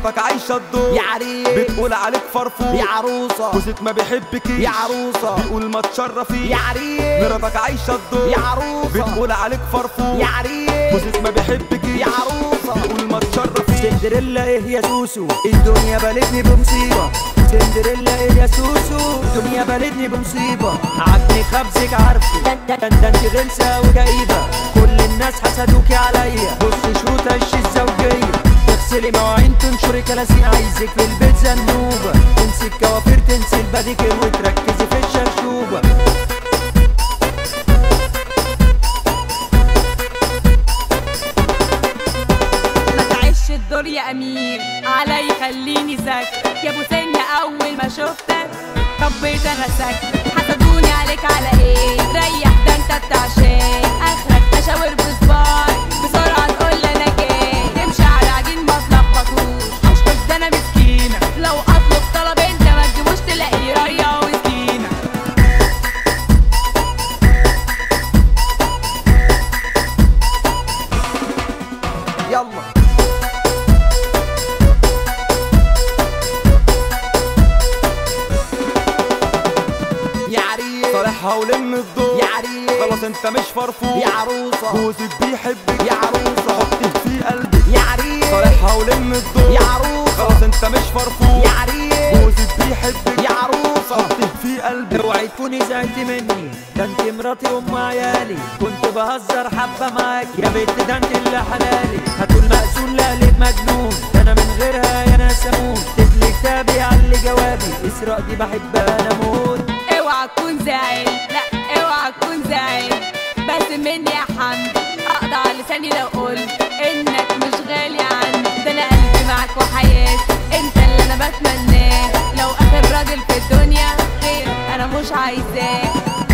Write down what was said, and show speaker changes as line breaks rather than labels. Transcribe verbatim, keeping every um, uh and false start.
مراتك عايشة الدور
يا عريس،
بتقول عليك فرفور
يا عروسة،
جوزك ما بيحبكيش
يا عروسة،
بيقول ما تشرفيش
يا عريس،
مراتك عايشة الدور
يا عروسة،
بتقول عليك فرفور
يا عريس،
جوزك ما بيحبكيش
يا عروسة،
بيقول ما تشرفيش.
سندريلا ايه يا سوسو، الدنيا بلتني بمصيبة. سندريلا ايه يا سوسو، الدنيا بلتني بمصيبة. عجني خبزك عارفه، ده ده انت غلسة وكئيبة. كل الناس حسدوكي عليا، بص شو تش الزوجية. تغسلي مواعين تنشري كلاسين، عايزك في البيت زنوبة. تنسي الكوافير تنسي الباديكير وتركزي في الشرشوبة.
الدور يا امير علي خليني ساكت يا ابو سنة. اول ما شفتك طبيت انا ساكت. حسدوني عليك على ايه؟ ريح ده انت بتاع شاي. اخرك اشاور بصباعي بسرعه تقول لي انا جاي. تمشي على عجين ما تلخبطوش، اشطش ده انا مسكينه. لو اطلب طلب انت ما تجيبوش تلاقيه ريا وسكينه.
يلا
صالحها ولم الدور
يا عريس،
خلاص انت مش فرفور
يا عروسة،
جوزك بيحبك
يا عروسة،
حطيه في قلبك
يا عريس،
صالحها ولم الدور
يا عروسة،
خلاص انت مش فرفور
يا عريس،
جوزك بيحبك
يا عروسة،
حطيه في قلبك.
اوعي تكوني زعلتي مني، ده انت مراتي وام عيالي. كنت بهزر حبة معاك يا بنت، ده انت اللي حلالي. هتقول مقسول لا ليه مجنون، ده انا من غيرها يا ناس اموت. تدلي كتابي علي جوابي، اسراء دي بحبها انا موت.
اوعى تكون زعل، لا اوعى تكون زعل. بس مني يا حمد اقطع لساني لو قلت انك مش غالي عندي. ده انا قلبي معاك وحياتي، انت اللي انا بتمناه. لو اخر راجل في الدنيا غير انا مش عايزاه.